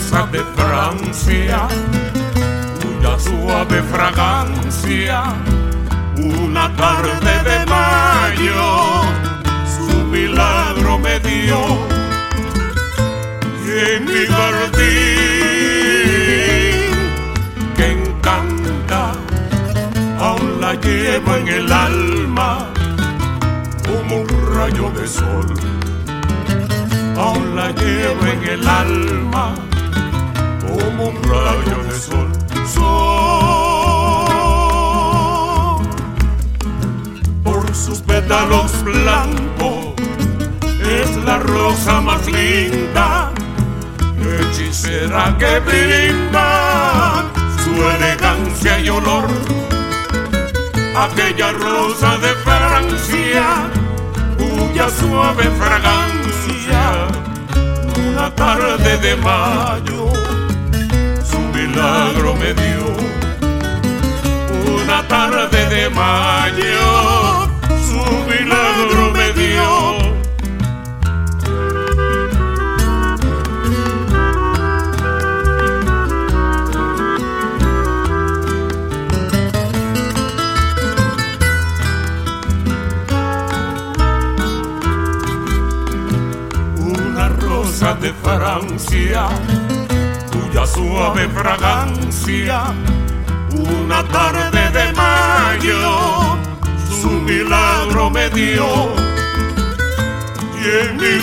rosa de Francia, cuya suave fragancia una tarde de mayo su milagro me dio. Y en mi jardín que encanta aún la llevo en el alma como un rayo de sol. Aún la llevo en el alma como un rayo de sol. Sol, por sus pétalos blancos es la rosa más linda, hechicera que brinda su elegancia y olor. Aquella rosa de Francia, cuya suave fragancia una tarde de mayo su milagro me dio. Una tarde de mayo su milagro me dio. De Francia, cuya suave fragancia una tarde de mayo su milagro me dio. Y en mi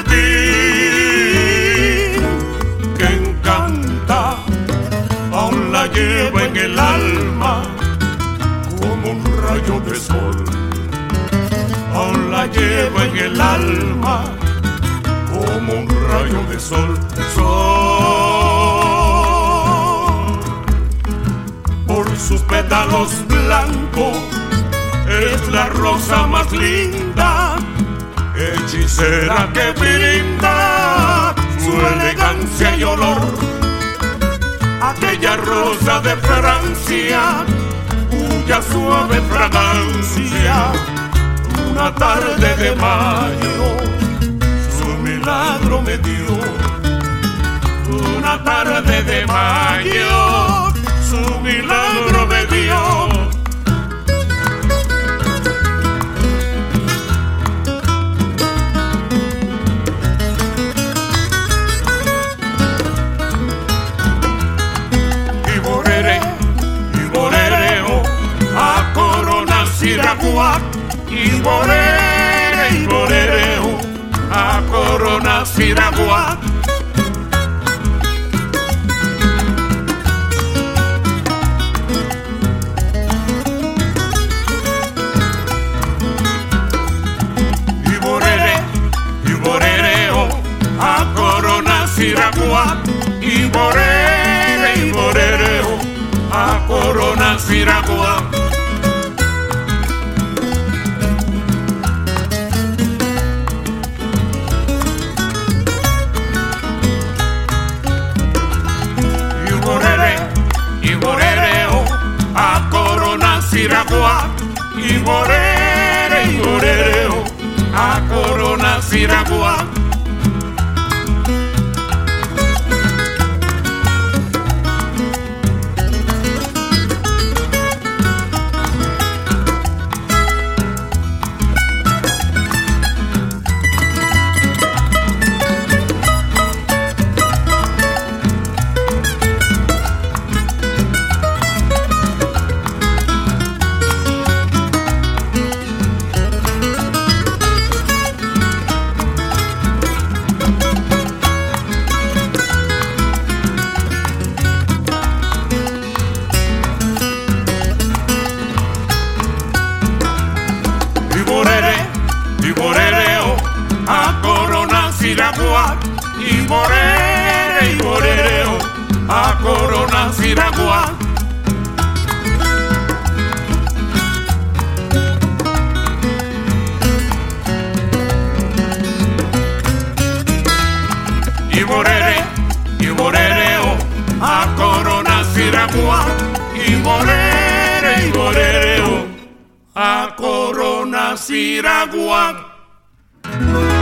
jardín que encanta aún la llevo en el alma como un rayo de sol. Aún la llevo en el alma como un rayo de sol. Sol, por sus pétalos blancos es la rosa más linda, hechicera que brinda su elegancia y olor. Aquella rosa de Francia, cuya suave fragancia una tarde de mayo milagro me dio. Una tarde de mayo su milagro me dio. Y borereo a Corona Siraguac. Y borereo a Corona Siraguac. Y borereo a Corona Siraguac. Y borereo a Corona Siraguac. Siraguac. Y borereo a Corona Siraguac. Y borereo a Corona Siraguac. Y borereo a Corona Siraguac. Y borereo a Corona Siraguac. Y borereo a Corona Siraguac.